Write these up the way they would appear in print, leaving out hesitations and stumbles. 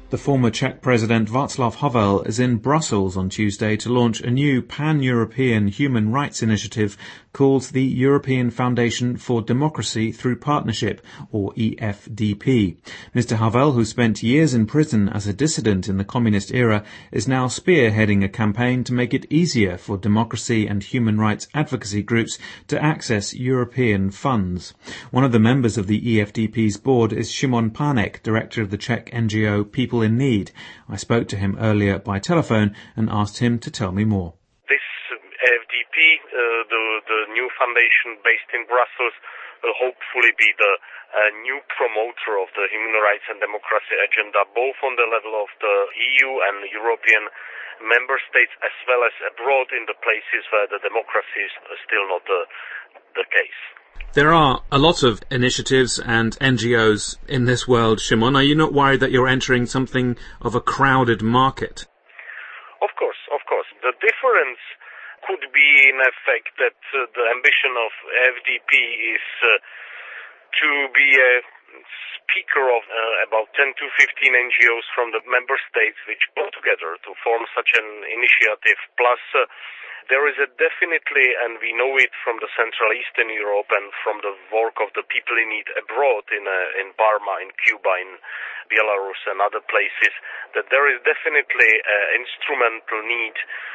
The former Czech President Václav Havel is in Brussels on Tuesday to launch a new pan-European human rights initiative called the European Foundation for Democracy Through Partnership, or EFDP. Mr. Havel, who spent years in prison as a dissident in the communist era, is now spearheading a campaign to make it easier for democracy and human rights advocacy groups to access European funds. One of the members of the EFDP's board is Šimon Pánek, director of the Czech NGO People in Need. I spoke to him earlier by telephone and asked him to tell me more. This EFDP, the new foundation based in Brussels, will hopefully be the new promoter of the human rights and democracy agenda, both on the level of the EU and European member states, as well as abroad in the places where the democracy is still not the case. There are a lot of initiatives and NGOs in this world, Šimon. Are you not worried that you're entering something of a crowded market? Of course. The difference could be, in effect, that the ambition of FDP is to be a speaker of about 10 to 15 NGOs from the member states which go together to form such an initiative. Plus, there is definitely, and we know it from the Central Eastern Europe and from the work of the people in need abroad in Burma, in Cuba, in Belarus and other places, that there is definitely an instrumental need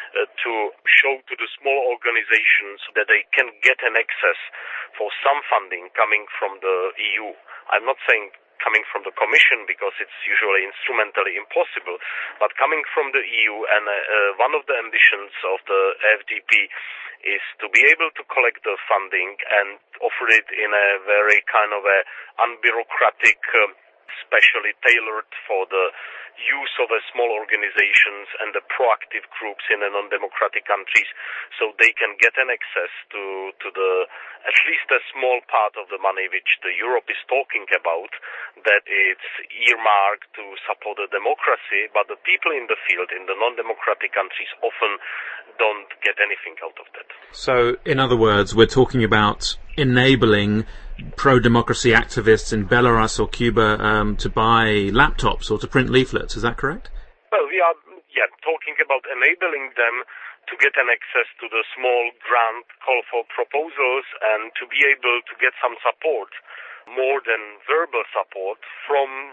to show to the small organizations that they can get an access for some funding coming from the EU. I'm not saying coming from the Commission, because it's usually instrumentally impossible, but coming from the EU. And one of the ambitions of the FDP is to be able to collect the funding and offer it in a very kind of a unbureaucratic, specially tailored for the use of small organizations and the proactive groups in the non-democratic countries, so they can get an access to the at least a small part of the money which the Europe is talking about, that it's earmarked to support the democracy, but the people in the field, in the non-democratic countries, often don't get anything out of that. So, in other words, we're talking about enabling pro-democracy activists in Belarus or Cuba to buy laptops or to print leaflets. Is that correct? Well, we are talking about enabling them to get an access to the small grant call for proposals and to be able to get some support, more than verbal support, from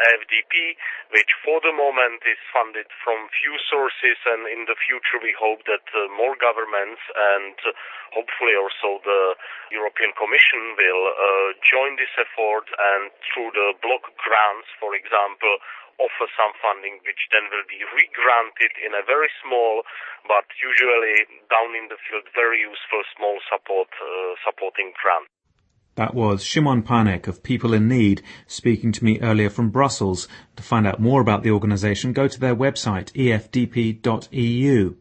FDP, which for the moment is funded from few sources, and in the future we hope that more governments and hopefully also the European Commission will join this effort, and through the block grants, for example, offer some funding which then will be re-granted in a very small but usually down in the field very useful small supporting grant. That was Šimon Pánek of People in Need speaking to me earlier from Brussels. To find out more about the organisation, go to their website, efdp.eu.